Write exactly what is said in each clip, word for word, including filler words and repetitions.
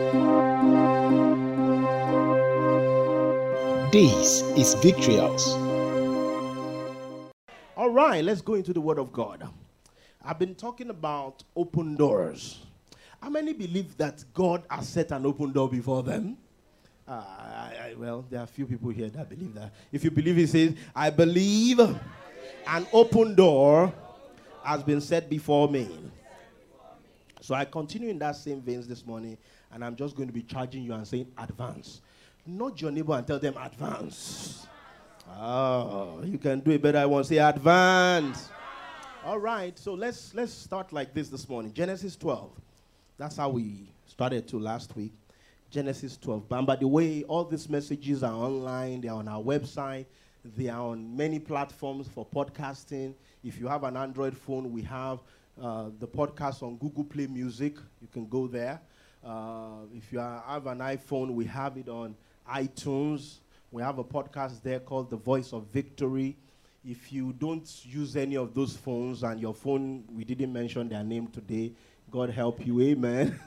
This is Victory House. All right, let's go into the Word of God. I've been talking about open doors. How many believe that God has set an open door before them? Uh, I, I, well, there are a few people here that believe that. If you believe, he says, I believe an open door has been set before me. So I continue in that same veins this morning, and I'm just going to be charging you and saying advance. Nudge your neighbor and tell them advance. Oh, you can do it better. I want to say advance. All right, so let's let's start like this this morning. Genesis twelve. That's how we started to last week. Genesis twelve. And by the way, all these messages are online. They are on our website. They are on many platforms for podcasting. If you have an Android phone, we have uh, the podcast on Google Play Music. You can go there. Uh, if you are, have an iPhone, we have it on iTunes. We have a podcast there called The Voice of Victory. If you don't use any of those phones and your phone, we didn't mention their name today, God help you, amen.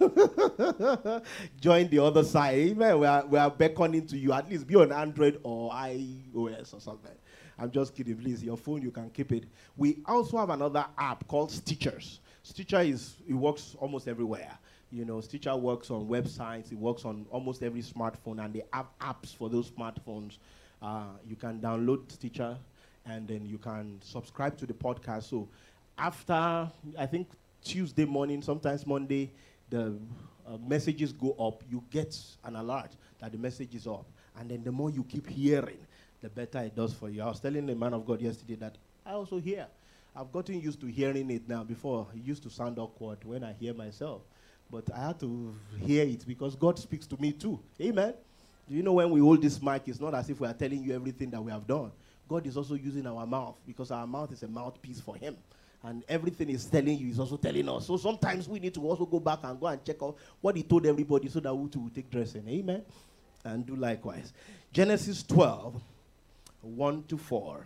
Join the other side, amen. We are, we are beckoning to you. At least be on Android or iOS or something. I'm just kidding, please. Your phone, you can keep it. We also have another app called Stitchers. Stitcher is, it works almost everywhere. You know, Stitcher works on websites. It works on almost every smartphone, and they have apps for those smartphones. Uh, you can download Stitcher, and then you can subscribe to the podcast. So after, I think, Tuesday morning, sometimes Monday, the uh, messages go up. You get an alert that the message is up. And then the more you keep hearing, the better it does for you. I was telling the man of God yesterday that I also hear. I've gotten used to hearing it now. Before, it used to sound awkward when I hear myself. But I had to hear it because God speaks to me too. Amen. Do you know when we hold this mic, it's not as if we are telling you everything that we have done. God is also using our mouth because our mouth is a mouthpiece for him. And everything he's telling you is also telling us. So sometimes we need to also go back and go and check out what he told everybody so that we too will take dressing. Amen. And do likewise. Genesis twelve, one to four.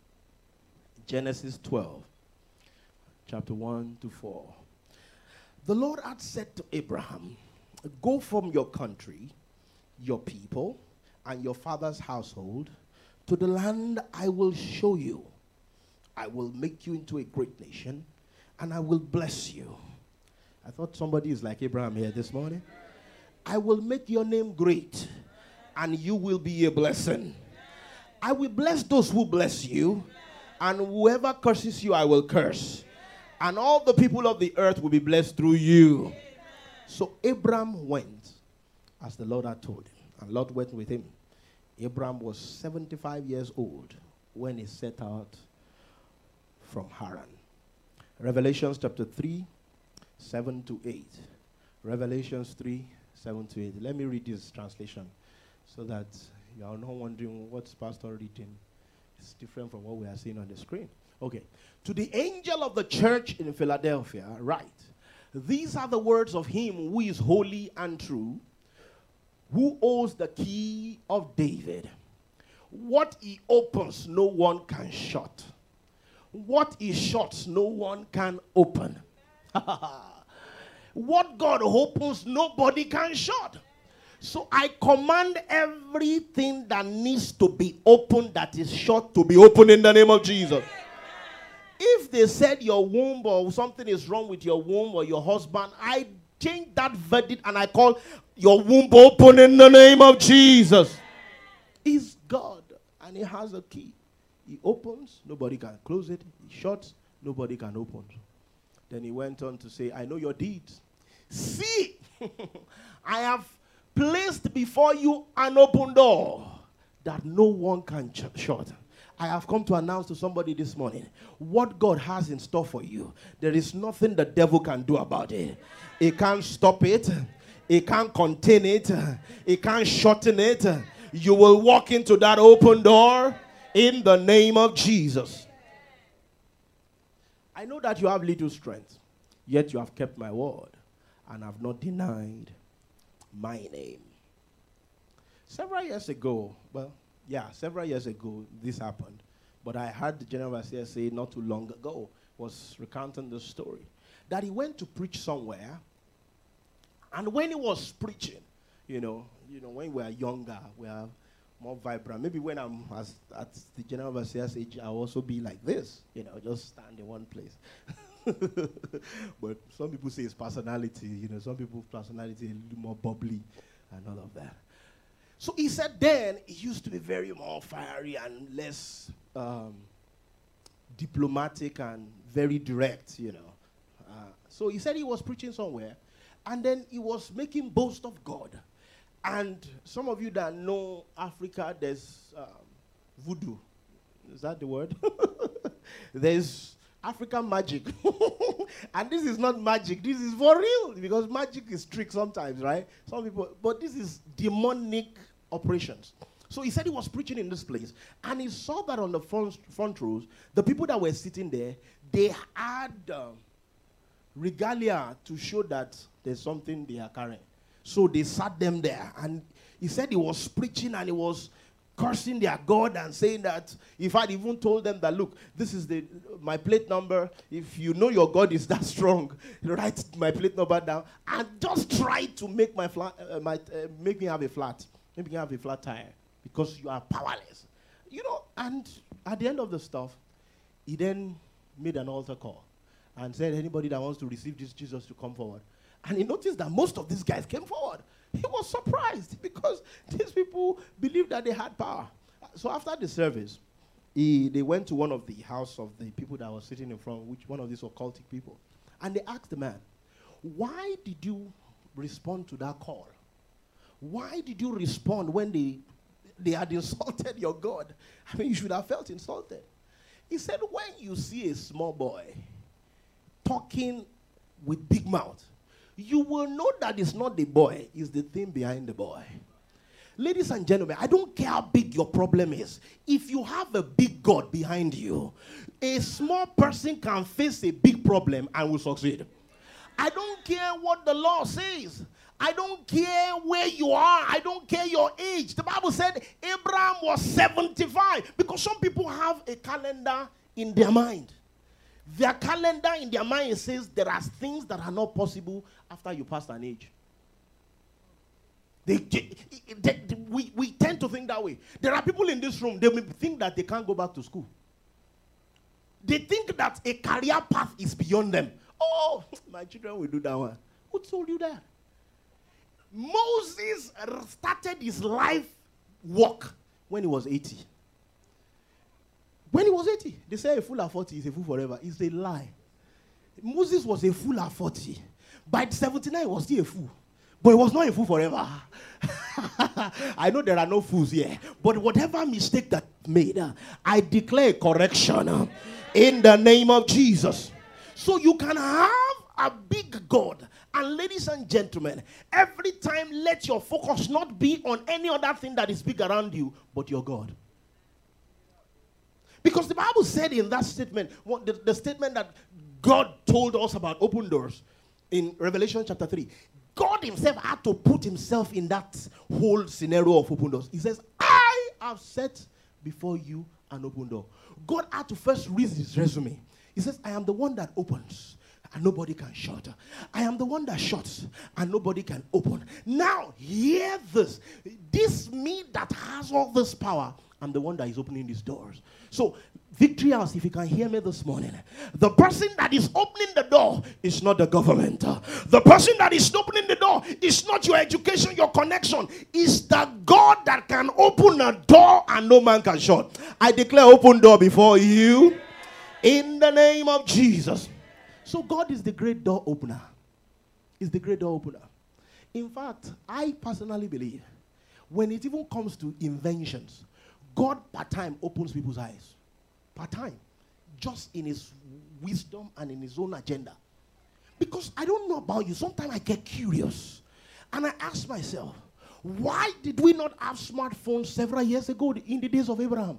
Genesis twelve, chapter one to four. The Lord had said to Abraham, go from your country, your people, and your father's household to the land I will show you. I will make you into a great nation, and I will bless you. I thought somebody is like Abraham here this morning. I will make your name great, and you will be a blessing. I will bless those who bless you, and whoever curses you, I will curse. And all the people of the earth will be blessed through you. So Abraham went, as the Lord had told him, and Lot went with him. Abraham was seventy-five years old when he set out from Haran. Revelations chapter three, seven to eight. Revelations three, seven to eight. Let me read this translation so that you are not wondering what's Pastor reading. It's different from what we are seeing on the screen. Okay. To the angel of the church in Philadelphia, write, these are the words of him who is holy and true, who holds the key of David. What he opens, no one can shut. What he shuts, no one can open. What God opens, nobody can shut. So I command everything that needs to be opened, that is shut, to be open in the name of Jesus. If they said your womb or something is wrong with your womb or your husband, I change that verdict and I call your womb open in the name of Jesus. He's God and he has a key. He opens, nobody can close it. He shuts, nobody can open. Then he went on to say, I know your deeds. See, I have placed before you an open door that no one can ch- shut. I have come to announce to somebody this morning what God has in store for you. There is nothing the devil can do about it. He can't stop it. He can't contain it. He can't shorten it. You will walk into that open door in the name of Jesus. I know that you have little strength, yet you have kept my word and have not denied my name. Several years ago, well, yeah, several years ago, this happened. But I heard the general overseer say not too long ago, was recounting the story, that he went to preach somewhere, and when he was preaching, You know, you know, when we are younger, we are more vibrant. Maybe when I'm as, at the general overseer's age, I'll also be like this. You know, just stand in one place. But some people say it's personality. You know, some people's personality is a little more bubbly and all of that. So he said then it used to be very more fiery and less um, diplomatic and very direct, you know. Uh, so he said he was preaching somewhere, and then he was making boast of God. And some of you that know Africa, there's um, voodoo. Is that the word? There's African magic. And this is not magic. This is for real, because magic is trick sometimes, right? Some people, but this is demonic operations. So he said he was preaching in this place, and he saw that on the front, front rows, the people that were sitting there, they had uh, regalia to show that there's something they are carrying. So they sat them there, and he said he was preaching and he was cursing their God and saying that, if I'd even told them that, look, this is the my plate number. If you know your God is that strong, write my plate number down and just try to make my flat, uh, my, uh, make me have a flat, make me have a flat tire, because you are powerless, you know. And at the end of the stuff, he then made an altar call and said, anybody that wants to receive this Jesus to come forward. And he noticed that most of these guys came forward. He was surprised because these people believed that they had power. So after the service, he, they went to one of the house of the people that was sitting in front, which one of these occultic people. And they asked the man, why did you respond to that call? Why did you respond when they, they had insulted your God? I mean, you should have felt insulted. He said, when you see a small boy talking with big mouth, you will know that it's not the boy, it's the thing behind the boy. Ladies and gentlemen, I don't care how big your problem is. If you have a big God behind you, a small person can face a big problem and will succeed. I don't care what the law says. I don't care where you are. I don't care your age. The Bible said Abraham was seventy-five, because some people have a calendar in their mind. Their calendar in their mind says there are things that are not possible after you pass an age. They, they, they, we, we tend to think that way. There are people in this room, they may think that they can't go back to school. They think that a career path is beyond them. Oh, my children will do that one. Who told you that? Moses started his life work when he was eighty. When he was eighty, they say a fool at forty is a fool forever. It's a lie. Moses was a fool at forty. By seventy-nine, he was still a fool. But he was not a fool forever. I know there are no fools here. But whatever mistake that made, uh, I declare correction uh, in the name of Jesus. So you can have a big God. And ladies and gentlemen, every time let your focus not be on any other thing that is big around you, but your God. Because the Bible said in that statement, what the, the statement that God told us about open doors in Revelation chapter three, God himself had to put himself in that whole scenario of open doors. He says, I have set before you an open door. God had to first read his resume. He says, I am the one that opens and nobody can shut. I am the one that shuts and nobody can open. Now, hear this. This me that has all this power, I'm the one that is opening these doors. So, Victory House, if you can hear me this morning, the person that is opening the door is not the government. The person that is opening the door is not your education, your connection. It's the God that can open a door and no man can shut. I declare open door before you in the name of Jesus. So God is the great door opener. Is the great door opener. In fact, I personally believe when it even comes to inventions, God part time opens people's eyes. Part time. Just in his wisdom and in his own agenda. Because I don't know about you. Sometimes I get curious. And I ask myself, why did we not have smartphones several years ago in the days of Abraham?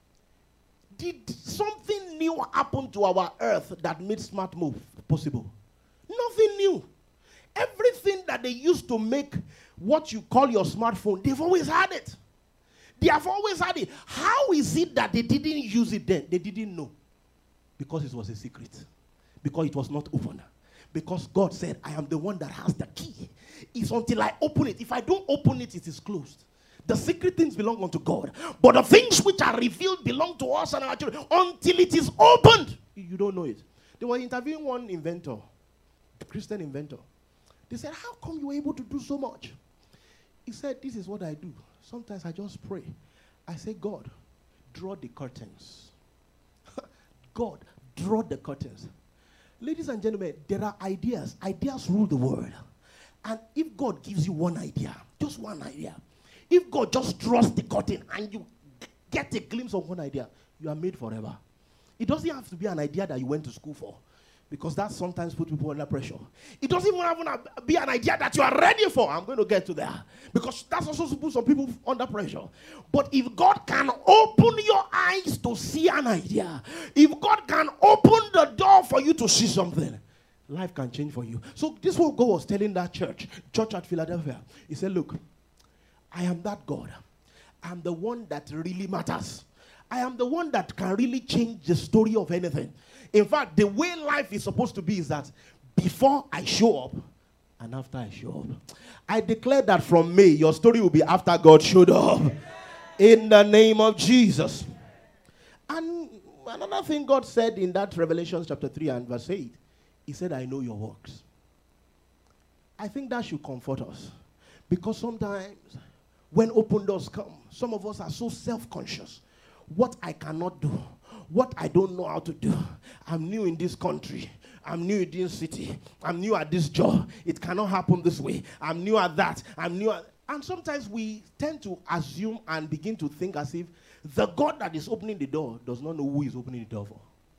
Did something new happen to our earth that made smart move possible? Nothing new. Everything that they used to make what you call your smartphone, they've always had it. They have always had it. How is it that they didn't use it then? They didn't know. Because it was a secret. Because it was not open. Because God said, I am the one that has the key. It's until I open it. If I don't open it, it is closed. The secret things belong unto God. But the things which are revealed belong to us and our children. Until it is opened, you don't know it. They were interviewing one inventor, a Christian inventor. They said, how come you were able to do so much? He said, this is what I do. Sometimes I just pray. I say, God, draw the curtains. God, draw the curtains. Ladies and gentlemen, there are ideas. Ideas rule the world. And if God gives you one idea, just one idea, if God just draws the curtain and you get a glimpse of one idea, you are made forever. It doesn't have to be an idea that you went to school for, because that sometimes puts people under pressure. It doesn't even have to be an idea that you are ready for. I'm going to get to that, because that's also put some people under pressure. But if God can open your eyes to see an idea, if God can open the door for you to see something, life can change for you. So this is what God was telling that church, church at Philadelphia. He said, look, I am that God. I'm the one that really matters. I am the one that can really change the story of anything. In fact, the way life is supposed to be is that before I show up and after I show up. I declare that from May, your story will be after God showed up. In the name of Jesus. And another thing God said in that Revelation chapter three and verse eight, he said, I know your works. I think that should comfort us. Because sometimes when open doors come, some of us are so self-conscious. What I cannot do, what I don't know how to do. I'm new in this country. I'm new in this city. I'm new at this job. It cannot happen this way. I'm new at that. I'm new at... And sometimes we tend to assume and begin to think as if the God that is opening the door does not know who he's opening the door for.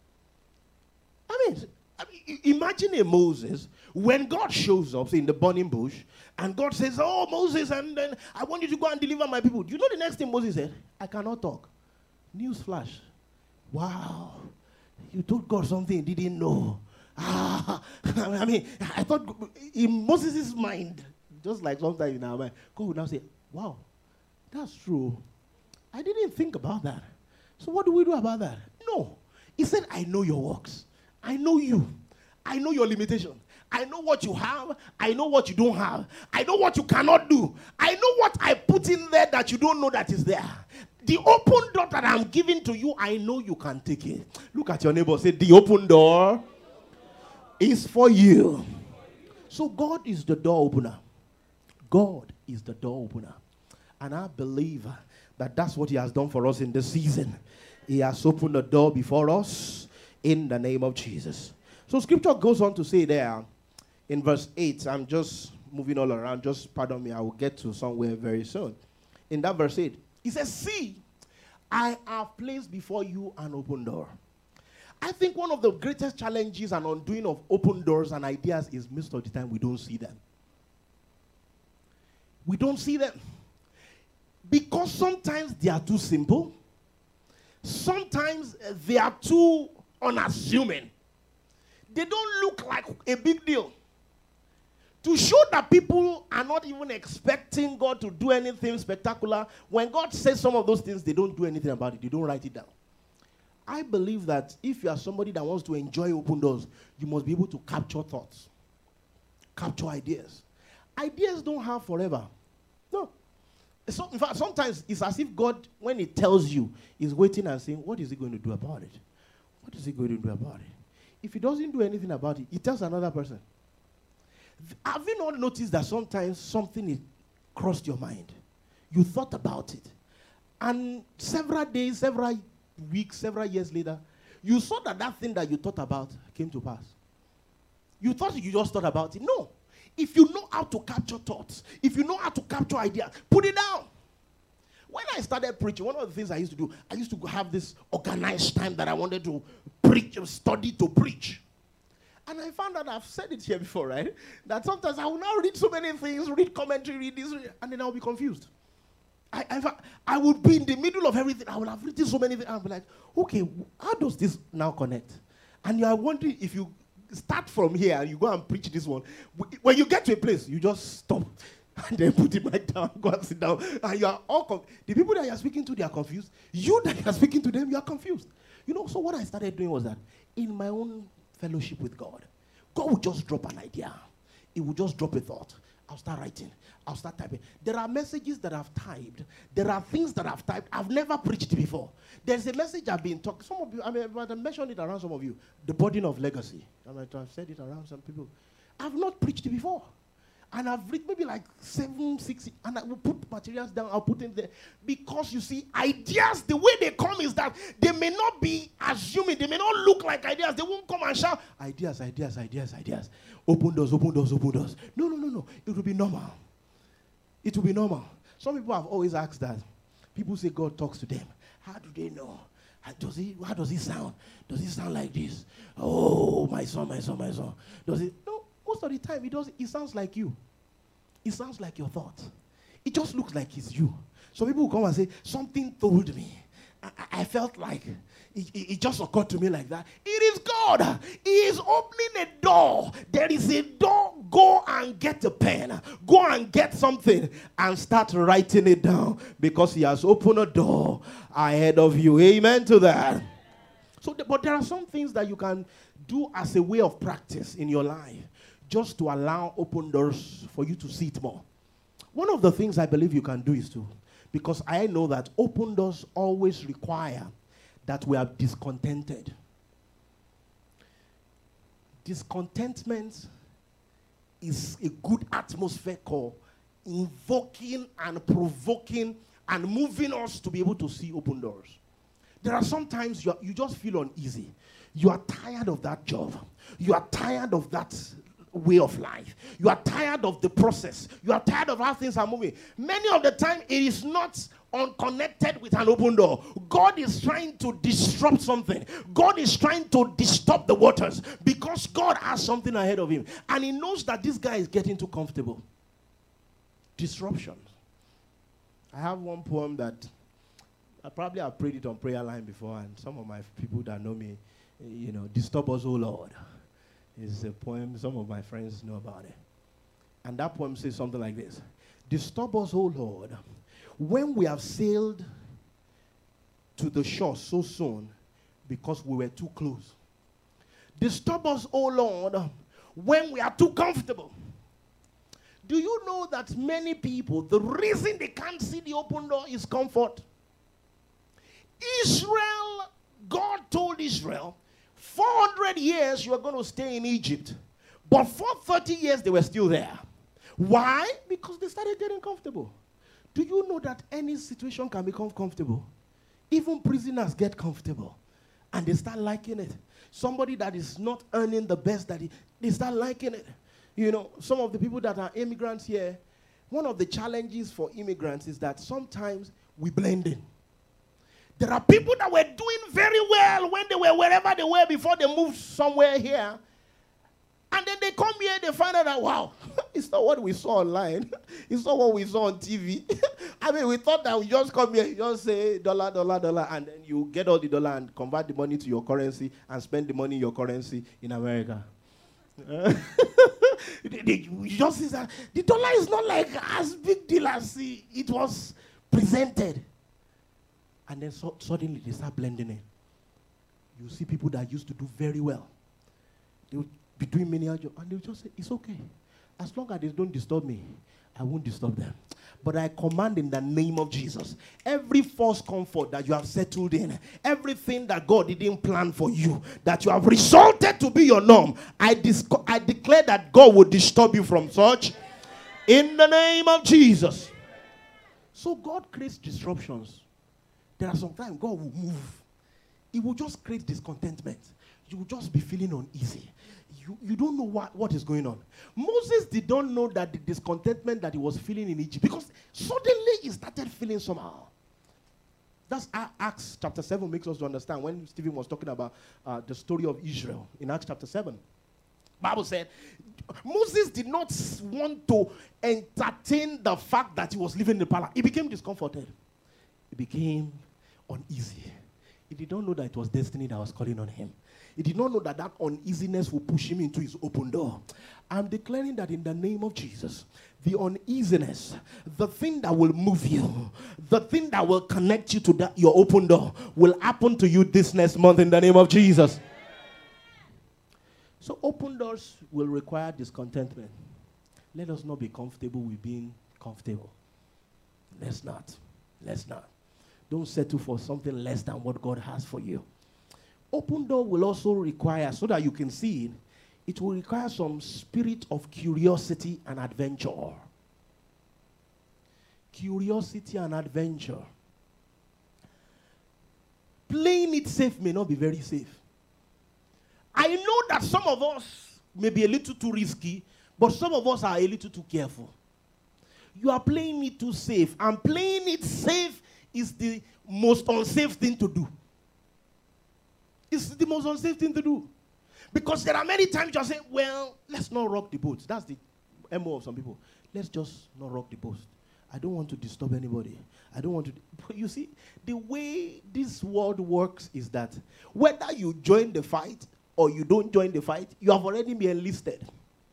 I mean, I mean, imagine a Moses, when God shows up in the burning bush, and God says, oh, Moses, and then I want you to go and deliver my people. Do you know the next thing Moses said? I cannot talk. Newsflash. Wow. You told God something he didn't know. Ah, I mean, I thought in Moses' mind, just like sometimes in our mind, God would now say, wow, that's true. I didn't think about that. So what do we do about that? No. He said, I know your works. I know you. I know your limitations. I know what you have. I know what you don't have. I know what you cannot do. I know what I put in there that you don't know that is there. The open door that I'm giving to you, I know you can take it. Look at your neighbor. Say, the open door is for you. So God is the door opener. God is the door opener. And I believe that that's what he has done for us in this season. He has opened the door before us in the name of Jesus. So scripture goes on to say there in verse eight, I'm just moving all around, just pardon me, I will get to somewhere very soon. In that verse eight, he says, see, I have placed before you an open door. I think one of the greatest challenges and undoing of open doors and ideas is most of the time we don't see them. We don't see them. Because sometimes they are too simple. Sometimes they are too unassuming. They don't look like a big deal. To show that people are not even expecting God to do anything spectacular, when God says some of those things, they don't do anything about it. They don't write it down. I believe that if you are somebody that wants to enjoy open doors, you must be able to capture thoughts, capture ideas. Ideas don't have forever. No. So, in fact, sometimes it's as if God, when he tells you, is waiting and saying, what is he going to do about it? What is he going to do about it? If he doesn't do anything about it, he tells another person. Have you not noticed that sometimes something crossed your mind? You thought about it. And several days, several weeks, several years later, you saw that that thing that you thought about came to pass. You thought you just thought about it. No. If you know how to capture thoughts, if you know how to capture ideas, put it down. When I started preaching, one of the things I used to do, I used to have this organized time that I wanted to preach, study to preach. And I found out, I've said it here before, right? That sometimes I will now read so many things, read commentary, read this, and then I'll be confused. I, I, I would be in the middle of everything. I would have written so many things. I'll be like, okay, how does this now connect? And you are wondering if you start from here and you go and preach this one. When you get to a place, you just stop. And then put it back down, go and sit down. And you are all confused. The people that you are speaking to, they are confused. You that you are speaking to them, you are confused. You know, so what I started doing was that in my own fellowship with God, God would just drop an idea. He would just drop a thought. I I'll start writing. I'll start typing. There are messages that I've typed. There are things that I've typed. I've never preached before. There's a message I've been talking. Some of you, I mean, I mentioned it around some of you. The burden of legacy. I might have said it around some people. I've not preached it before. And I've read maybe like seven, six, and I will put materials down, I'll put in there. Because you see, ideas, the way they come is that they may not be assuming, they may not look like ideas. They won't come and shout, ideas, ideas, ideas, ideas. Open doors, open doors, open doors. No, no, no, no. It will be normal. It will be normal. Some people have always asked that. People say God talks to them. How do they know? How does he, how does he sound? Does he sound like this? Oh, my son, my son, my son. Does it? No. Most of the time, it does. It sounds like you. It sounds like your thought. It just looks like it's you. So people will come and say, something told me. I, I felt like it, it, it just occurred to me like that. It is God. He is opening a door. There is a door. Go and get a pen. Go and get something and start writing it down because he has opened a door ahead of you. Amen to that. So, but there are some things that you can do as a way of practice in your life, just to allow open doors for you to see it more. One of the things I believe you can do is to, because I know that open doors always require that we are discontented. Discontentment is a good atmosphere call, invoking and provoking and moving us to be able to see open doors. There are sometimes you, are, you just feel uneasy. You are tired of that job. You are tired of that way of life. You are tired of the process. You are tired of how things are moving. Many of the time, it is not unconnected with an open door. God is trying to disrupt something. God is trying to disturb the waters because God has something ahead of him. And he knows that this guy is getting too comfortable. Disruption. I have one poem that I probably have prayed it on prayer line before, and some of my people that know me, you know, disturb us, O Lord. It's a poem, some of my friends know about it. And that poem says something like this. Disturb us, O Lord, when we have sailed to the shore so soon because we were too close. Disturb us, O Lord, when we are too comfortable. Do you know that many people, the reason they can't see the open door is comfort? Israel, God told Israel, four hundred years you are going to stay in Egypt. But for thirty years they were still there. Why? Because they started getting comfortable. Do you know that any situation can become comfortable? Even prisoners get comfortable. And they start liking it. Somebody that is not earning the best, that he, they start liking it. You know, some of the people that are immigrants here, one of the challenges for immigrants is that sometimes we blend in. There are people that were doing very well when they were wherever they were before they moved somewhere here. And then they come here, they find out that, wow, it's not what we saw online. It's not what we saw on T V. I mean, we thought that we just come here, you just say dollar, dollar, dollar, and then you get all the dollar and convert the money to your currency and spend the money in your currency in America. Uh, you just see that the dollar is not like as big deal as it was presented. And then so, suddenly they start blending in. You see people that used to do very well. They would be doing many jobs, and they would just say, it's okay. As long as they don't disturb me, I won't disturb them. But I command in the name of Jesus, every false comfort that you have settled in, everything that God didn't plan for you, that you have resulted to be your norm, I, disco- I declare that God will disturb you from such in the name of Jesus. So God creates disruptions. There are sometimes God will move. He will just create discontentment. You will just be feeling uneasy. You, you don't know what, what is going on. Moses did not know that the discontentment that he was feeling in Egypt, because suddenly he started feeling somehow. That's Acts chapter seven makes us to understand when Stephen was talking about uh, the story of Israel in Acts chapter seven. Bible said Moses did not want to entertain the fact that he was living in the palace. He became discomforted. He became uneasy. He did not know that it was destiny that was calling on him. He did not know that that uneasiness would push him into his open door. I'm declaring that in the name of Jesus, the uneasiness, the thing that will move you, the thing that will connect you to that, your open door, will happen to you this next month in the name of Jesus. So open doors will require discontentment. let us not be comfortable with being comfortable. Let's not. Let's not. Don't settle for something less than what God has for you. Open door will also require, so that you can see it, it will require some spirit of curiosity and adventure. Curiosity and adventure. Playing it safe may not be very safe. I know that some of us may be a little too risky, but some of us are a little too careful. You are playing it too safe, and playing it safe is the most unsafe thing to do. It's the most unsafe thing to do. Because there are many times you are saying, well, let's not rock the boat. That's the M O of some people. Let's just not rock the boat. I don't want to disturb anybody. I don't want to. But you see, the way this world works is that whether you join the fight or you don't join the fight, you have already been enlisted.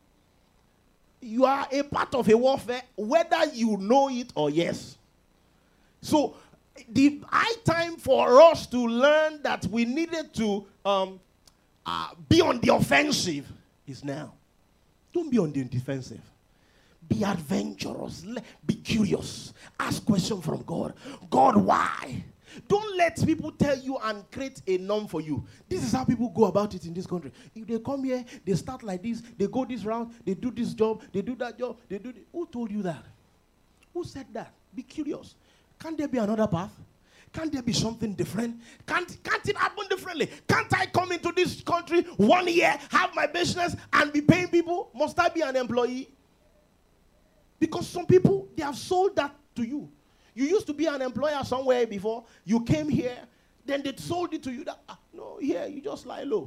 You are a part of a warfare, whether you know it or yes. So, the high time for us to learn that we needed to um, uh, be on the offensive is now. Don't be on the defensive. Be adventurous. Be curious. Ask questions from God. God, why? Don't let people tell you and create a norm for you. This is how people go about it in this country. If they come here, they start like this, they go this round, they do this job, they do that job, they do this. Who told you that? Who said that? Be curious. Can't there be another path? Can't there be something different? Can't, can't it happen differently? Can't I come into this country one year, have my business, and be paying people? Must I be an employee? Because some people, they have sold that to you. You used to be an employer somewhere before. You came here, then they sold it to you. That, ah, no, here, you just lie low.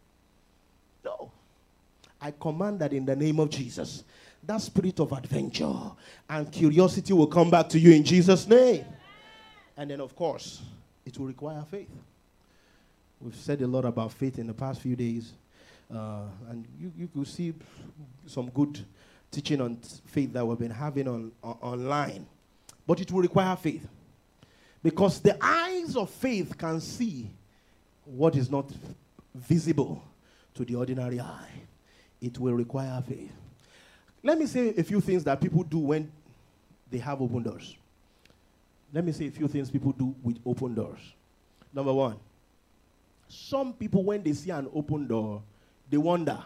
No. I command that in the name of Jesus. That spirit of adventure and curiosity will come back to you in Jesus' name. And then, of course, it will require faith. We've said a lot about faith in the past few days. Uh, and you, you could see some good teaching on t- faith that we've been having on, on online. But it will require faith. Because the eyes of faith can see what is not visible to the ordinary eye. It will require faith. Let me say a few things that people do when they have open doors. Let me say a few things people do with open doors. Number one, some people, when they see an open door, they wonder.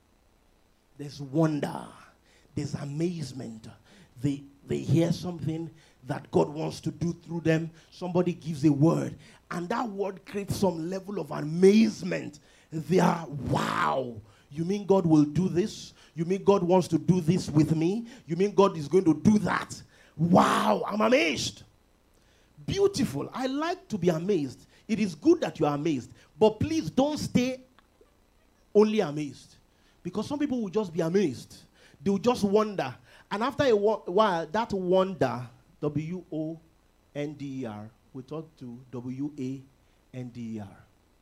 There's wonder. There's amazement. They, they hear something that God wants to do through them. Somebody gives a word, and that word creates some level of amazement. They are, wow. You mean God will do this? You mean God wants to do this with me? You mean God is going to do that? Wow, I'm amazed. Beautiful. I like to be amazed. It is good that you are amazed. But please don't stay only amazed. Because some people will just be amazed. They will just wonder. And after a while, that wonder, W O N D E R, will turn to W A N D E R.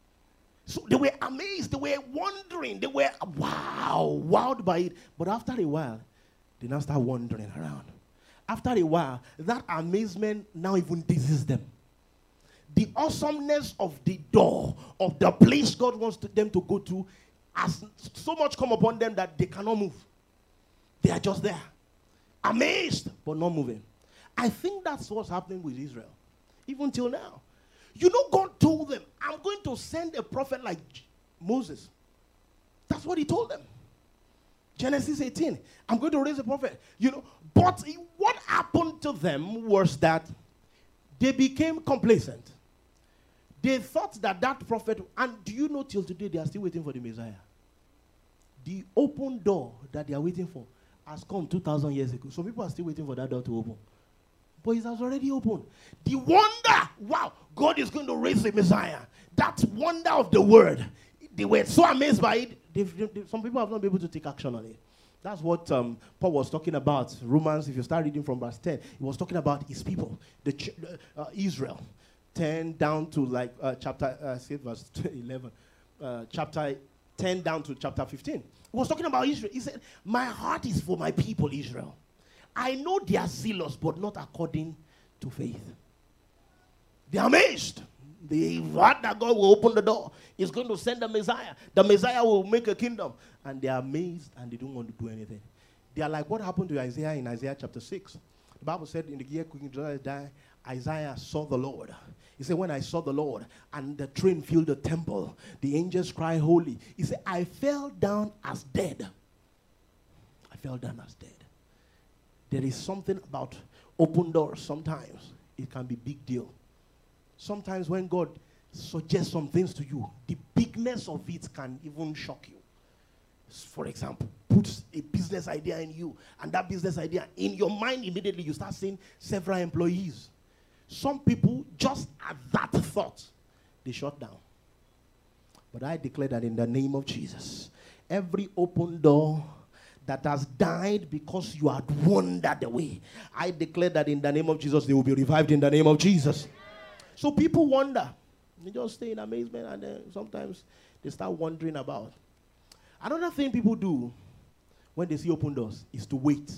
So they were amazed. They were wondering. They were, wow, wowed by it. But after a while, they now start wandering around. After a while, that amazement now even dizzies them. The awesomeness of the door, of the place God wants to, them to go to, has so much come upon them that they cannot move. They are just there. Amazed, but not moving. I think that's what's happening with Israel. Even till now. You know, God told them, I'm going to send a prophet like Moses. That's what he told them. Genesis eighteen. I'm going to raise a prophet. You know, but what happened to them was that they became complacent. They thought that that prophet, and do you know till today they are still waiting for the Messiah? The open door that they are waiting for has come two thousand years ago. Some people are still waiting for that door to open. But it has already opened. The wonder, wow, God is going to raise the Messiah. That wonder of the word. They were so amazed by it. They've, they, some people have not been able to take action on it. That's what um, Paul was talking about. Romans, if you start reading from verse ten, he was talking about his people, the ch- uh, Israel. ten down to like uh, chapter, uh, say verse eleven, uh, chapter ten down to chapter fifteen. He was talking about Israel. He said, my heart is for my people, Israel. I know they are zealous, but not according to faith. They are amazed. They heard that God will open the door. He's going to send the Messiah. The Messiah will make a kingdom. And they are amazed and they don't want to do anything. They are like what happened to Isaiah in Isaiah chapter six. The Bible said in the year King Uzziah died, Isaiah saw the Lord. He said, when I saw the Lord and the train filled the temple, the angels cry holy. He said, I fell down as dead. I fell down as dead. There is something about open doors. Sometimes it can be big deal. Sometimes when God suggests some things to you, the bigness of it can even shock you. For example, puts a business idea in you, and that business idea in your mind, immediately you start seeing several employees. Some people, just at that thought, they shut down. But I declare that in the name of Jesus, every open door that has died because you had wandered away, I declare that in the name of Jesus, they will be revived in the name of Jesus. So people wonder. They just stay in amazement, and then sometimes they start wondering about. Another thing people do when they see open doors is to wait.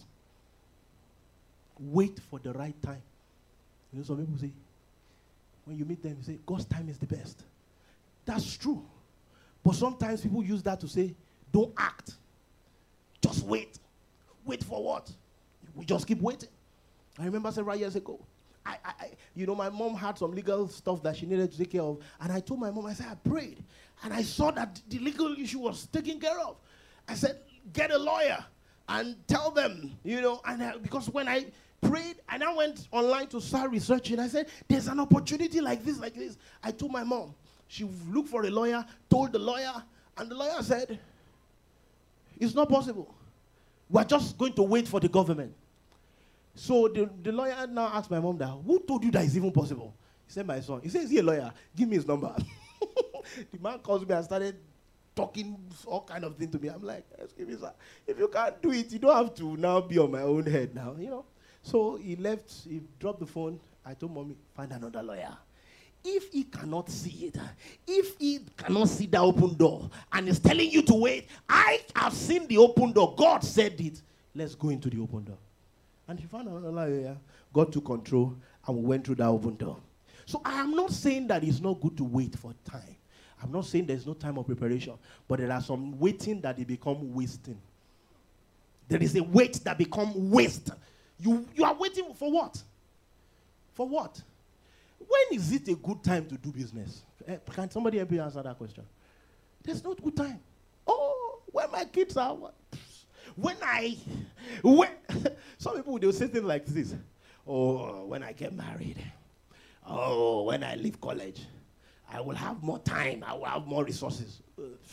Wait for the right time. You know, some people say, when you meet them, you say, God's time is the best. That's true. But sometimes people use that to say, don't act. Just wait. Wait for what? We just keep waiting. I remember several years ago, I, I, I, you know, my mom had some legal stuff that she needed to take care of. And I told my mom, I said, I prayed. And I saw that the legal issue was taken care of. I said, get a lawyer and tell them, you know, and I, because when I prayed, and I went online to start researching, I said, there's an opportunity like this, like this. I told my mom. She looked for a lawyer, told the lawyer, and the lawyer said, it's not possible. We're just going to wait for the government. So the, the lawyer now asked my mom that, who told you that it's even possible? He said, my son. He says, is he a lawyer? Give me his number. The man calls me and started talking all kind of things to me. I'm like, excuse me, sir. If you can't do it, you don't have to now be on my own head now, you know. So he left, he dropped the phone. I told mommy, find another lawyer. If he cannot see it, if he cannot see the open door and is telling you to wait, I have seen the open door. God said it. Let's go into the open door. And he found another lawyer. God took control and we went through that open door. So I am not saying that it's not good to wait for time. I'm not saying there's no time of preparation, but there are some waiting that they become wasting. There is a wait that become waste. You, you are waiting for what? For what? When is it a good time to do business? Eh, can somebody help me answer that question? There's not good time. Oh, when my kids are, when I, when, some people, they'll say things like this. Oh, when I get married. Oh, when I leave college. I will have more time. I will have more resources.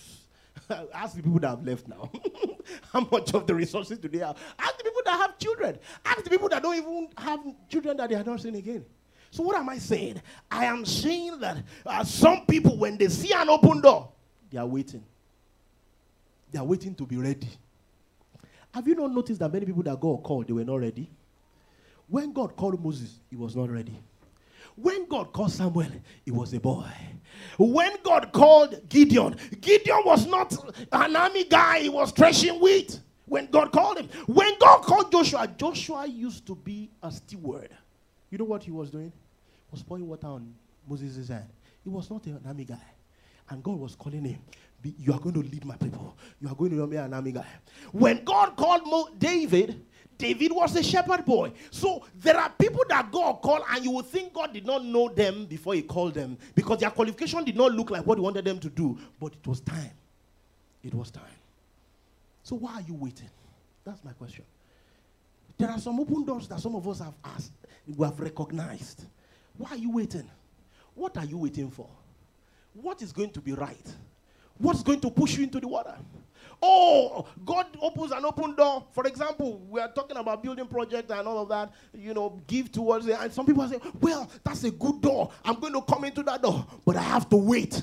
Ask the people that have left now. How much of the resources do they have? Ask the people that have children. Ask the people that don't even have children that they are not seeing again. So what am I saying? I am saying that uh, some people, when they see an open door, they are waiting. They are waiting to be ready. Have you not noticed that many people that God called, they were not ready? When God called Moses, he was not ready. When God called Samuel, he was a boy. When God called Gideon, Gideon was not an army guy. He was threshing wheat when God called him. When God called Joshua, Joshua used to be a steward. You know what he was doing? He was pouring water on Moses' hand. He was not an army guy. And God was calling him, you are going to lead my people. You are going to be an army guy. When God called Mo- David, David was a shepherd boy. So there are people that God called, and you would think God did not know them before he called them, because their qualification did not look like what he wanted them to do. But it was time. It was time. So why are you waiting? That's my question. There are some open doors that some of us have asked, we have recognized. Why are you waiting? What are you waiting for? What is going to be right? What's going to push you into the water? Oh, God opens an open door. For example, we are talking about building project and all of that, you know, give towards it. And some people say, well, that's a good door. I'm going to come into that door, but I have to wait.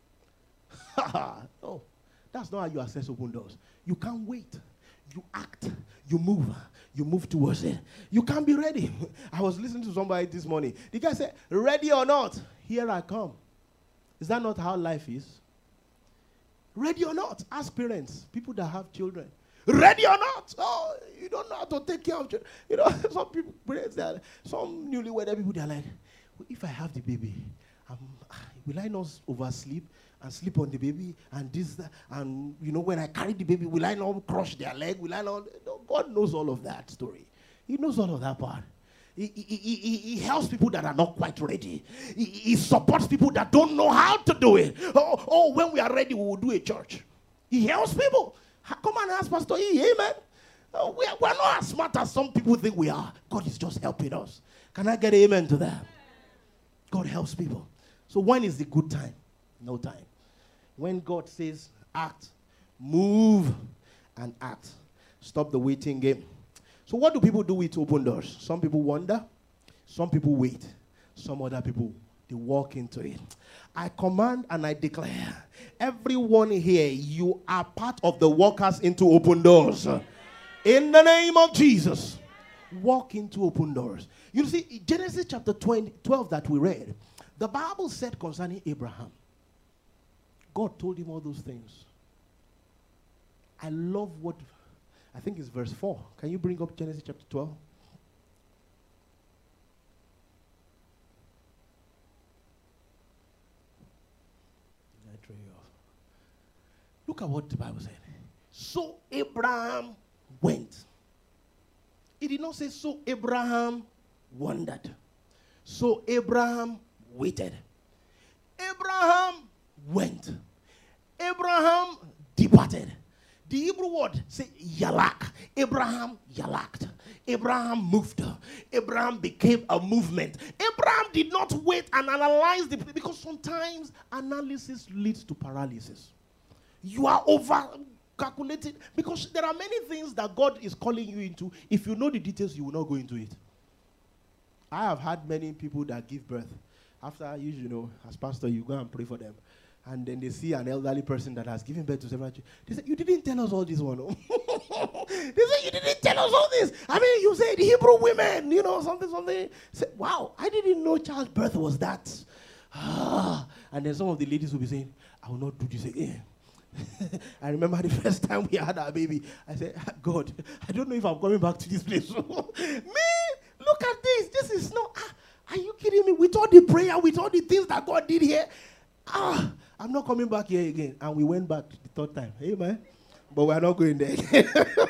No, that's not how you assess open doors. You can't wait. You act. You move. You move towards it. You can't be ready. I was listening to somebody this morning. The guy said, ready or not, here I come. Is that not how life is? Ready or not? Ask parents, people that have children. Ready or not? Oh, you don't know how to take care of children. You know, some people, parents, that some newlywed people, they're like, well, if I have the baby, um, will I not oversleep? and sleep on the baby and this, that, and you know, when I carry the baby, will I not crush their leg? Will I not? No, God knows all of that story. He knows all of that part. He, he, he, he, he helps people that are not quite ready. He, he supports people that don't know how to do it. Oh, oh, when we are ready, we will do a church. He helps people. Come and ask Pastor E, amen. Oh, we, are, we are not as smart as some people think we are. God is just helping us. Can I get amen to that? God helps people. So when is the good time? No time. When God says act, move and act. Stop the waiting game. So what do people do with open doors? Some people wonder. Some people wait. Some other people, they walk into it. I command and I declare, everyone here, you are part of the walkers into open doors. In the name of Jesus, walk into open doors. You see, Genesis chapter twenty, twelve that we read, the Bible said concerning Abraham, God told him all those things. I love what, I think it's verse four. Can you bring up Genesis chapter twelve? Did I throw you off? Look at what the Bible said. So Abraham went. It did not say so Abraham wondered. So Abraham waited. Abraham went. Abraham departed. The Hebrew word say yalak. Abraham yalaked. Abraham moved. Abraham became a movement. Abraham did not wait and analyze the, because sometimes analysis leads to paralysis. You are over calculated because there are many things that God is calling you into. If you know the details, you will not go into it. I have had many people that give birth. After you, you know, as pastor, you go and pray for them. And then they see an elderly person that has given birth to several children. They say, you didn't tell us all this one. They say, you didn't tell us all this. I mean, you said Hebrew women, you know, something, something. Say, wow, I didn't know childbirth was that. Ah. And then some of the ladies will be saying, I will not do this again. I remember the first time we had our baby. I said, God, I don't know if I'm coming back to this place. Man, look at this. This is not, ah, are you kidding me? With all the prayer, with all the things that God did here, ah, I'm not coming back here again. And we went back the third time. Amen. But we're not going there again.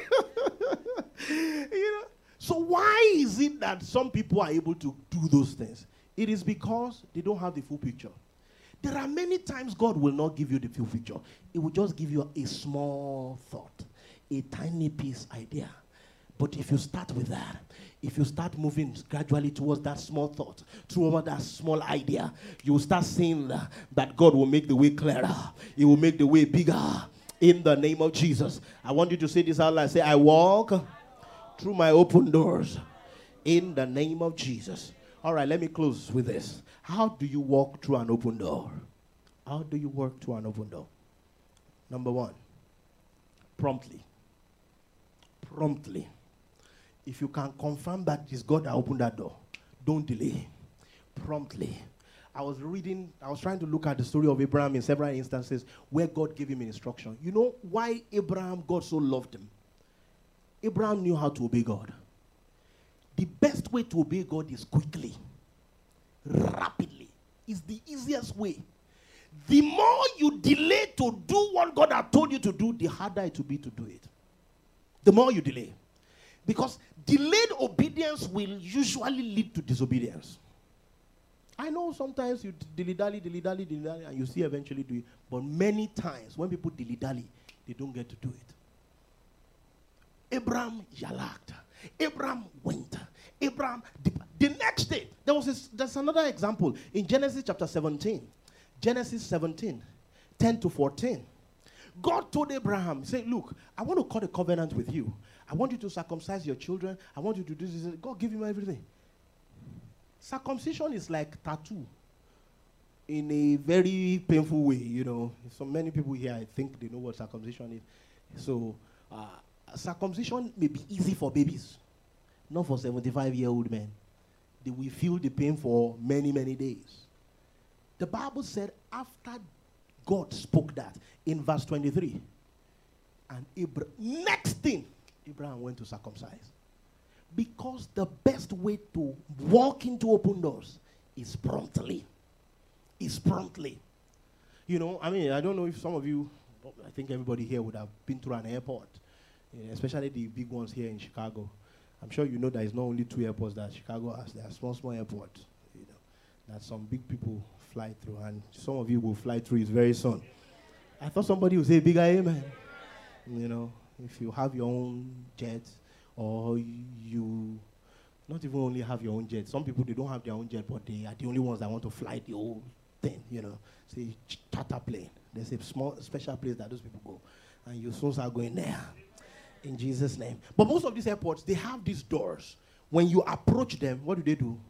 You know? So why is it that some people are able to do those things? It is because they don't have the full picture. There are many times God will not give you the full picture. It will just give you a small thought, a tiny piece idea. But if you start with that, if you start moving gradually towards that small thought, towards that small idea, you will start seeing that, that God will make the way clearer. He will make the way bigger. In the name of Jesus. I want you to say this out loud. Say, I walk through my open doors. In the name of Jesus. All right, let me close with this. How do you walk through an open door? How do you work through an open door? Number one, promptly. Promptly. If you can confirm that it's God that opened that door, don't delay. Promptly. I was reading, I was trying to look at the story of Abraham in several instances where God gave him an instruction. You know why Abraham, God so loved him? Abraham knew how to obey God. The best way to obey God is quickly, rapidly. It's the easiest way. The more you delay to do what God has told you to do, the harder it will be to do it. The more you delay. Because delayed obedience will usually lead to disobedience. I know sometimes you dilly-dally, dilly-dally, dilly-dally, and you see eventually do it. But many times, when people dilly-dally, they don't get to do it. Abraham yalaked. Abraham went. Abraham, the, the next day, there was this, there's another example in Genesis chapter seventeen. Genesis seventeen, ten to fourteen. God told Abraham, say, look, I want to cut a covenant with you. I want you to circumcise your children. I want you to do this. God give him everything. Circumcision is like tattoo in a very painful way, you know. So many people here, I think they know what circumcision is. So uh, circumcision may be easy for babies, not for seventy-five-year-old men. They will feel the pain for many, many days. The Bible said after God spoke that in verse twenty-three, and Abra- next thing, Abraham went to circumcise. Because the best way to walk into open doors is promptly. Is promptly. You know, I mean, I don't know if some of you, I think everybody here would have been through an airport, yeah, especially the big ones here in Chicago. I'm sure you know there is not only two airports that Chicago has. There are small, small airports, you know, that some big people fly through, and some of you will fly through it very soon. I thought somebody would say bigger amen. You know, if you have your own jet, or you not even only have your own jet. Some people, they don't have their own jet, but they are the only ones that want to fly the whole thing, you know. Say, charter plane. There's a small, special place that those people go. And you soon start going there. In Jesus' name. But most of these airports, they have these doors. When you approach them, what do they do?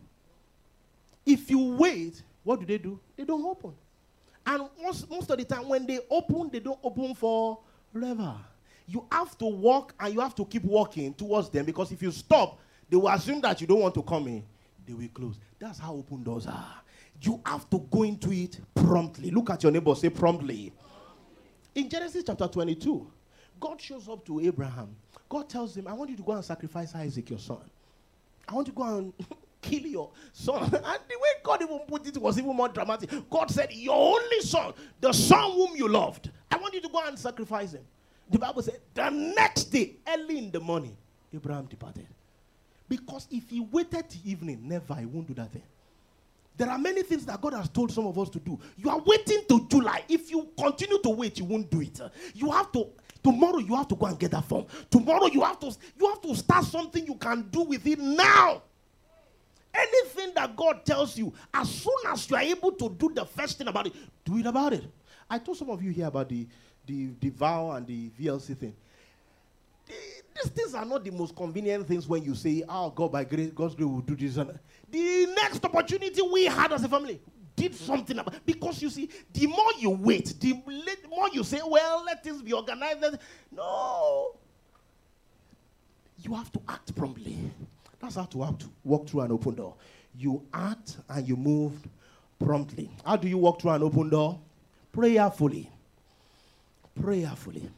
If you wait, what do they do? They don't open. And most, most of the time, when they open, they don't open forever. You have to walk, and you have to keep walking towards them, because if you stop, they will assume that you don't want to come in. They will close. That's how open doors are. You have to go into it promptly. Look at your neighbor, say promptly. In Genesis chapter twenty-two, God shows up to Abraham. God tells him, I want you to go and sacrifice Isaac, your son. I want you to go and kill your son. And the way God even put it was even more dramatic. God said, your only son, the son whom you loved, I want you to go and sacrifice him. The Bible said, the next day, early in the morning, Abraham departed. Because if he waited till evening, never, he won't do that thing. There are many things that God has told some of us to do. You are waiting till July. If you continue to wait, you won't do it. You have to, tomorrow you have to go and get that form. Tomorrow you have to, you have to start something you can do with it now. Anything that God tells you, as soon as you are able to do the first thing about it, do it about it. I told some of you here about the, the, the vow and the V L C thing. The, these things are not the most convenient things when you say, oh, God, by grace, God's grace will do this. And the next opportunity we had as a family did something about it. Because you see, the more you wait, the more you say, well, let things be organized. No. You have to act promptly. That's how to, have to walk through an open door. You act and you move promptly. How do you walk through an open door? Prayerfully. Prayerfully.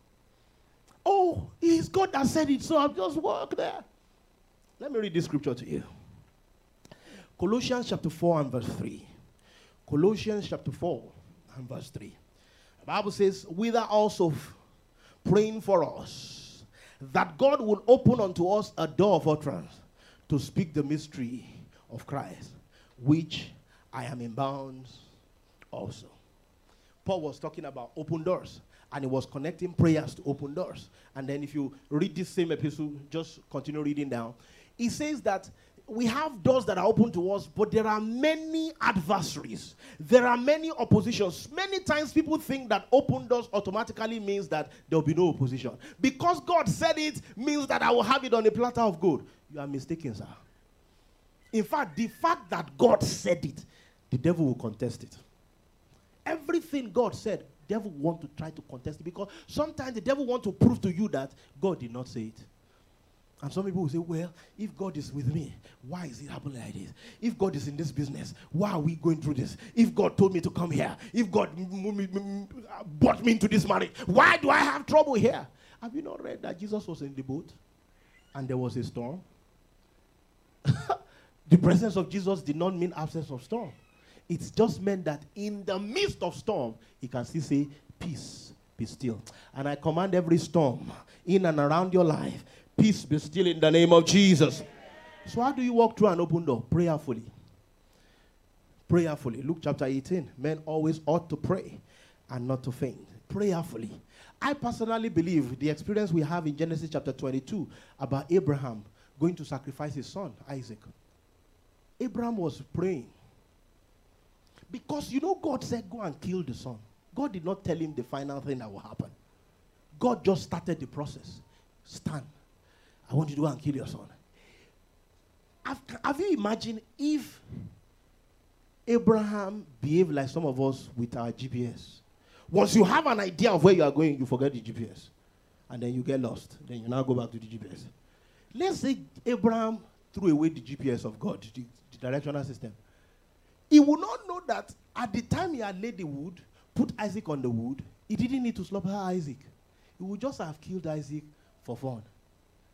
Oh, it's God that said it, so I'll just walk there. Let me read this scripture to you. Colossians chapter four and verse three. Colossians chapter four and verse three. The Bible says, "We are also praying for us, that God will open unto us a door of utterance to speak the mystery of Christ, which I am in bounds also." Paul was talking about open doors, and he was connecting prayers to open doors. And then if you read this same epistle, just continue reading down. He says that we have doors that are open to us, but there are many adversaries. There are many oppositions. Many times people think that open doors automatically means that there will be no opposition. Because God said it means that I will have it on a platter of gold. You are mistaken, sir. In fact, the fact that God said it, the devil will contest it. Everything God said, the devil want to try to contest it, because sometimes the devil want to prove to you that God did not say it. And some people will say, well, if God is with me, why is it happening like this? If God is in this business, why are we going through this? If God told me to come here, if God m- m- m- brought me into this marriage, why do I have trouble here? Have you not read that Jesus was in the boat and there was a storm? The presence of Jesus did not mean absence of storm. It just meant that in the midst of storm, he can still say, peace, be still. And I command every storm in and around your life, peace be still in the name of Jesus. So how do you walk through an open door? Prayerfully. Prayerfully. Luke chapter eighteen. Men always ought to pray and not to faint. Prayerfully. I personally believe the experience we have in Genesis chapter twenty-two about Abraham going to sacrifice his son, Isaac. Abraham was praying. Because you know God said go and kill the son. God did not tell him the final thing that will happen. God just started the process. Stand. I want you to go and kill your son. Have, have you imagined if Abraham behaved like some of us with our G P S? Once you have an idea of where you are going, you forget the G P S. And then you get lost. Then you now go back to the G P S. Let's say Abraham threw away the G P S of God, the, the directional system. He would not know that at the time he had laid the wood, put Isaac on the wood, he didn't need to slaughter Isaac. He would just have killed Isaac for fun.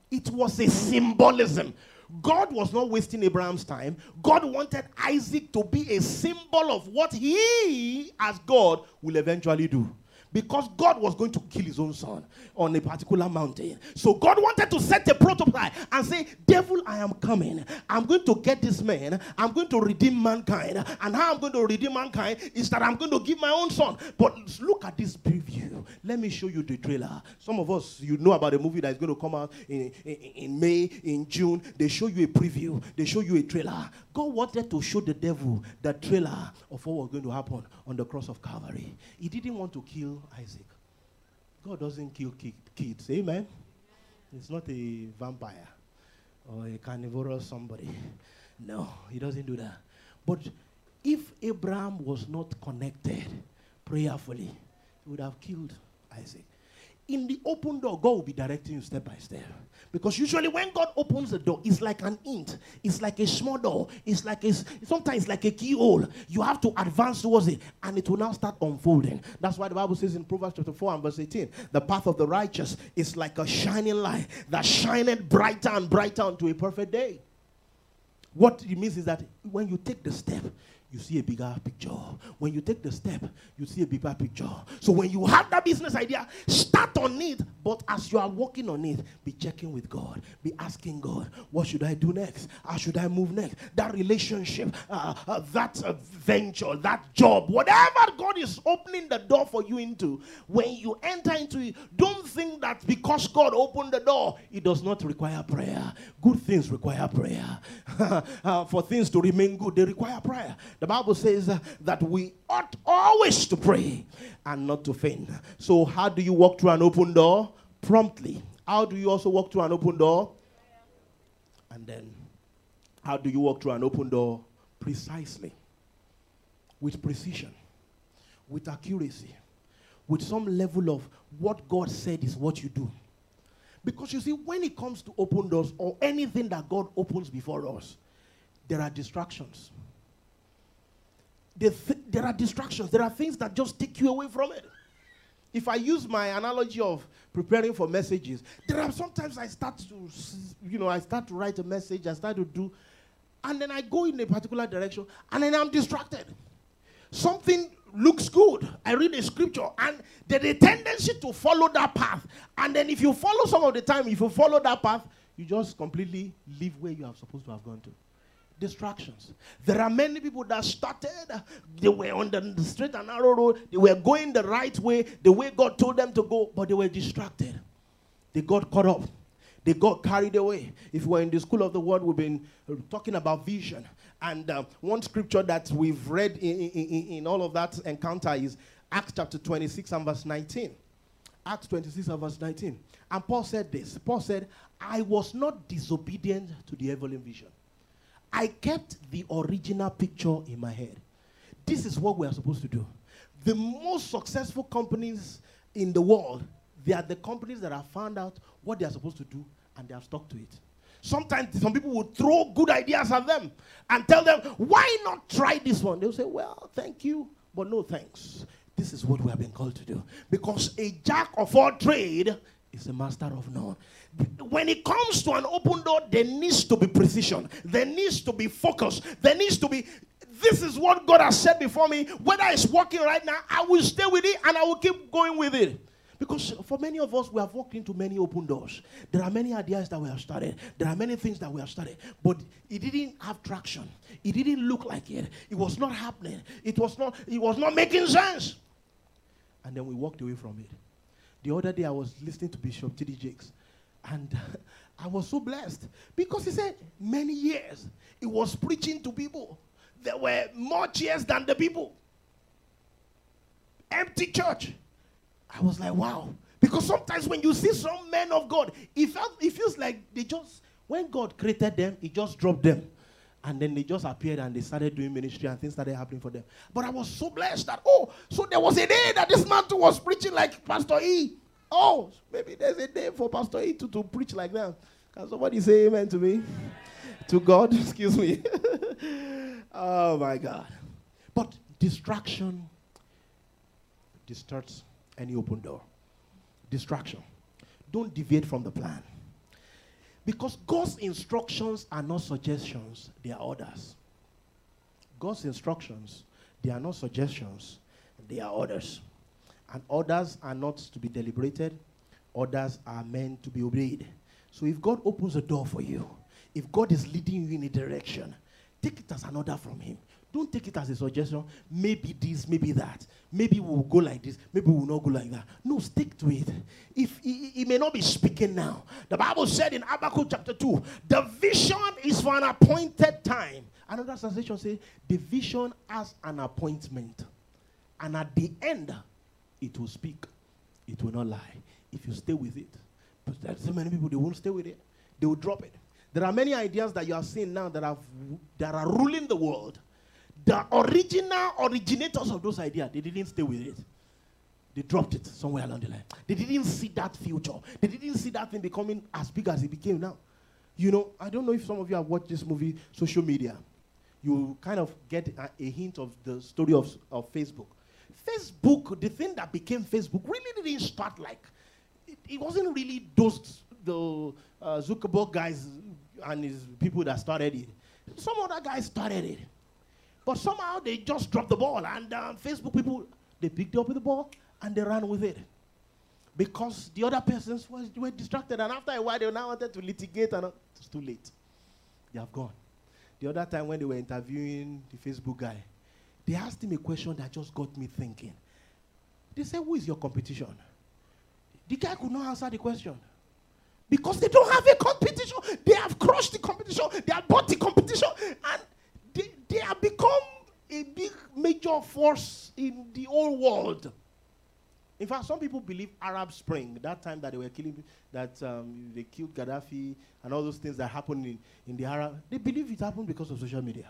It was a symbolism. God was not wasting Abraham's time. God wanted Isaac to be a symbol of what he, as God, will eventually do. Because God was going to kill his own son on a particular mountain. So God wanted to set a prototype and say, devil, I am coming. I'm going to get this man. I'm going to redeem mankind. And how I'm going to redeem mankind is that I'm going to give my own son. But look at this preview. Let me show you the trailer. Some of us, you know about a movie that is going to come out in, in, in May, in June. They show you a preview. They show you a trailer. God wanted to show the devil the trailer of what was going to happen on the cross of Calvary. He didn't want to kill Isaac. God doesn't kill ki- kids. Amen? It's not a vampire or a carnivorous somebody. No, he doesn't do that. But if Abraham was not connected prayerfully, he would have killed Isaac. In the open door, God will be directing you step by step. Because usually when God opens the door, it's like an hint. It's like a small door. It's like a, sometimes it's like a keyhole. You have to advance towards it, and it will now start unfolding. That's why the Bible says in Proverbs chapter four and verse eighteen, the path of the righteous is like a shining light that shineth brighter and brighter unto a perfect day. What it means is that when you take the step, you see a bigger picture. When you take the step, you see a bigger picture. So when you have that business idea, start on it. But as you are working on it, be checking with God. Be asking God, what should I do next? How should I move next? That relationship, uh, uh, that uh, venture, that job, whatever God is opening the door for you into, when you enter into it, don't think that because God opened the door, it does not require prayer. Good things require prayer. uh, for things to remain good, they require prayer. The Bible says uh, that we ought always to pray and not to faint. So how do you walk through an open door? Promptly. How do you also walk through an open door? And then, how do you walk through an open door? Precisely. With precision. With accuracy. With some level of what God said is what you do. Because you see, when it comes to open doors or anything that God opens before us, there are distractions. There, th- there are distractions. There are things that just take you away from it. If I use my analogy of preparing for messages, there are sometimes I start to, you know, I start to write a message, I start to do, and then I go in a particular direction, and then I'm distracted. Something looks good. I read a scripture, and there's a tendency to follow that path. And then if you follow some of the time, if you follow that path, you just completely leave where you are supposed to have gone to. Distractions. There are many people that started, they were on the straight and narrow road, they were going the right way, the way God told them to go, but they were distracted. They got caught up. They got carried away. If we're in the school of the word, we've been talking about vision. And uh, one scripture that we've read in, in, in, in all of that encounter is Acts chapter twenty-six and verse nineteen. Acts twenty-six and verse nineteen. And Paul said this. Paul said, I was not disobedient to the heavenly vision. I kept the original picture in my head. This is what we are supposed to do. The most successful companies in the world, they are the companies that have found out what they are supposed to do and they have stuck to it. Sometimes some people will throw good ideas at them and tell them, why not try this one? They'll say, well, thank you, but no thanks. This is what we have been called to do. Because a jack of all trade is a master of none. When it comes to an open door, there needs to be precision. There needs to be focus. There needs to be, this is what God has said before me. Whether it's working right now, I will stay with it and I will keep going with it. Because for many of us, we have walked into many open doors. There are many ideas that we have started. There are many things that we have started. But it didn't have traction. It didn't look like it. It was not happening. It was not, it was not making sense. And then we walked away from it. The other day, I was listening to Bishop T D Jakes. And uh, I was so blessed. Because he said, many years, he was preaching to people. There were more chairs than the people. Empty church. I was like, wow. Because sometimes when you see some men of God, it, felt, it feels like they just, when God created them, he just dropped them. And then they just appeared and they started doing ministry and things started happening for them. But I was so blessed that, oh, so there was a day that this man too was preaching like Pastor E. Oh, maybe there's a day for Pastor E to, to preach like that. Can somebody say amen to me? To God? Excuse me. Oh, my God. But distraction distorts any open door. Distraction. Don't deviate from the plan. Because God's instructions are not suggestions, they are orders. God's instructions, they are not suggestions, they are orders. And orders are not to be deliberated, orders are meant to be obeyed. So if God opens a door for you, if God is leading you in a direction, take it as an order from him. Don't take it as a suggestion. Maybe this, maybe that. Maybe we'll go like this. Maybe we'll not go like that. No, stick to it. If he, he may not be speaking now. The Bible said in Habakkuk chapter two, the vision is for an appointed time. Another translation says, the vision has an appointment. And at the end, it will speak. It will not lie. If you stay with it. But there are so many people, they won't stay with it. They will drop it. There are many ideas that you are seeing now that, have, that are ruling the world. The original originators of those ideas, they didn't stay with it. They dropped it somewhere along the line. They didn't see that future. They didn't see that thing becoming as big as it became now. You know, I don't know if some of you have watched this movie, Social Media. You kind of get a, a hint of the story of, of Facebook. Facebook, the thing that became Facebook, really didn't start like, it, it wasn't really those, the uh, Zuckerberg guys and his people that started it. Some other guys started it. But somehow they just dropped the ball. And um, Facebook people, they picked up with the ball and they ran with it. Because the other persons was, were distracted. And after a while, they now wanted to litigate. And it's too late. They have gone. The other time when they were interviewing the Facebook guy, they asked him a question that just got me thinking. They said, who is your competition? The guy could not answer the question. Because they don't have a competition. They have crushed the competition. They have bought the competition. And They, they have become a big major force in the whole world. In fact, some people believe Arab Spring, that time that they were killing, that um, they killed Gaddafi and all those things that happened in, in the Arab, they believe it happened because of social media.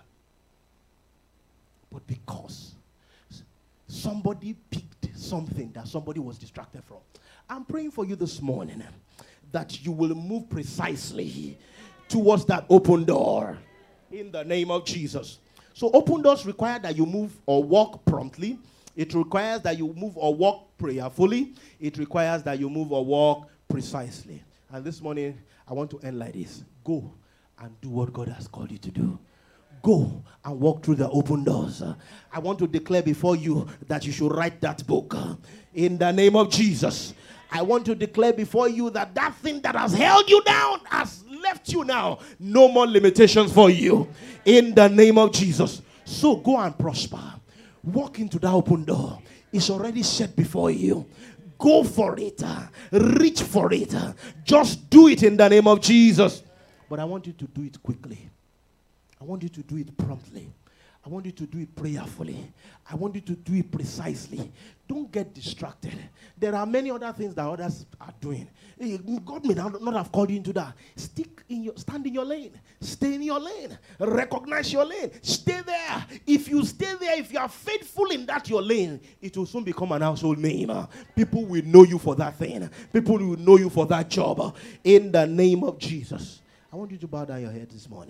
But because somebody picked something that somebody was distracted from. I'm praying for you this morning that you will move precisely towards that open door. In the name of Jesus. So open doors require that you move or walk promptly. It requires that you move or walk prayerfully. It requires that you move or walk precisely. And this morning, I want to end like this. Go and do what God has called you to do. Go and walk through the open doors. Uh, I want to declare before you that you should write that book. Uh, in the name of Jesus. I want to declare before you that that thing that has held you down has left you now. No more limitations for you. In the name of Jesus. So go and prosper. Walk into that open door. It's already set before you. Go for it. Uh, reach for it. Uh, just do it in the name of Jesus. But I want you to do it quickly. I want you to do it promptly. I want you to do it prayerfully. I want you to do it precisely. Don't get distracted. There are many other things that others are doing. God may not have called you into that. Stick in your, stand in your lane. Stay in your lane. Recognize your lane. Stay there. If you stay there, if you are faithful in that your lane, it will soon become an household name. People will know you for that thing. People will know you for that job. In the name of Jesus. I want you to bow down your head this morning.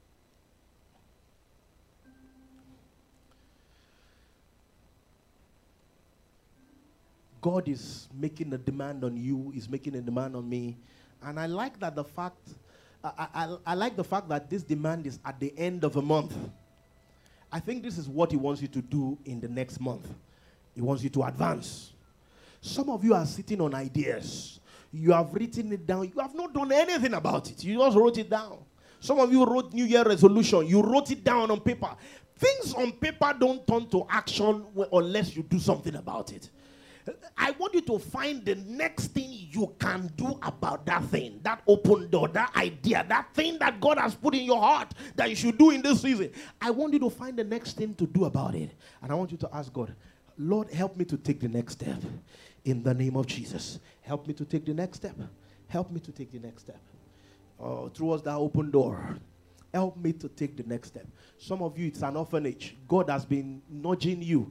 God is making a demand on you, is making a demand on me. And I like that the fact, I, I, I like the fact that this demand is at the end of a month. I think this is what he wants you to do in the next month. He wants you to advance. Some of you are sitting on ideas. You have written it down. You have not done anything about it. You just wrote it down. Some of you wrote New Year resolution. You wrote it down on paper. Things on paper don't turn to action unless you do something about it. I want you to find the next thing you can do about that thing, that open door, that idea, that thing that God has put in your heart that you should do in this season. I want you to find the next thing to do about it. And I want you to ask God, Lord, help me to take the next step in the name of Jesus. Help me to take the next step. Help me to take the next step. Uh, towards that open door. Help me to take the next step. Some of you, it's an orphanage. God has been nudging you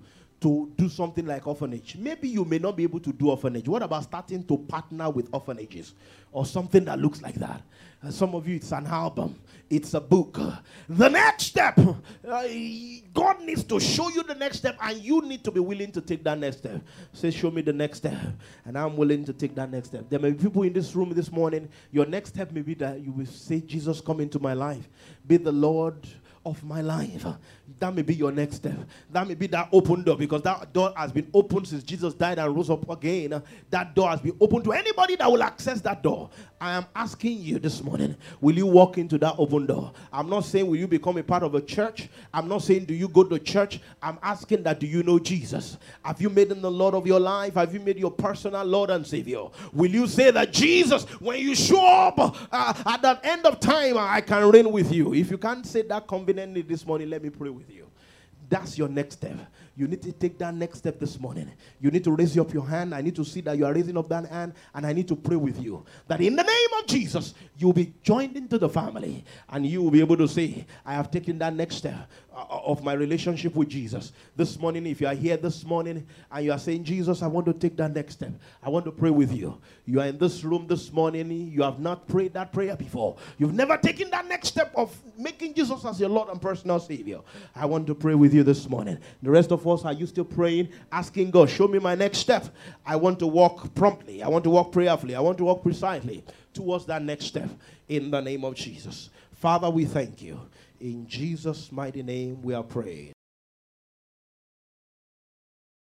to do something like orphanage. Maybe you may not be able to do orphanage. What about starting to partner with orphanages or something that looks like that? Uh, some of you, it's an album. It's a book. The next step, uh, God needs to show you the next step, and you need to be willing to take that next step. Say, show me the next step, and I'm willing to take that next step. There may be people in this room this morning. Your next step may be that you will say, Jesus, come into my life. Be the Lord of my life. That may be your next step. That may be that open door, because that door has been opened since Jesus died and rose up again. That door has been opened to anybody that will access that door. I am asking you this morning, will you walk into that open door? I'm not saying will you become a part of a church. I'm not saying do you go to church. I'm asking that do you know Jesus? Have you made him the Lord of your life? Have you made your personal Lord and Savior? Will you say that Jesus, when you show up uh, at the end of time, I can reign with you? If you can't say that conveniently this morning, let me pray with you. That's your next step. You need to take that next step this morning. You need to raise up your hand. I need to see that you are raising up that hand, and I need to pray with you that in the name of Jesus, you'll be joined into the family, and you will be able to say, I have taken that next step of my relationship with Jesus. This morning, if you are here this morning and you are saying, Jesus, I want to take that next step, I want to pray with you. You are in this room this morning. You have not prayed that prayer before. You've never taken that next step of making Jesus as your Lord and personal Savior. I want to pray with you this morning. The rest of us, are you still praying, asking God, show me my next step? I want to walk promptly. I want to walk prayerfully. I want to walk precisely towards that next step in the name of Jesus. Father, we thank you. In Jesus' mighty name we are praying.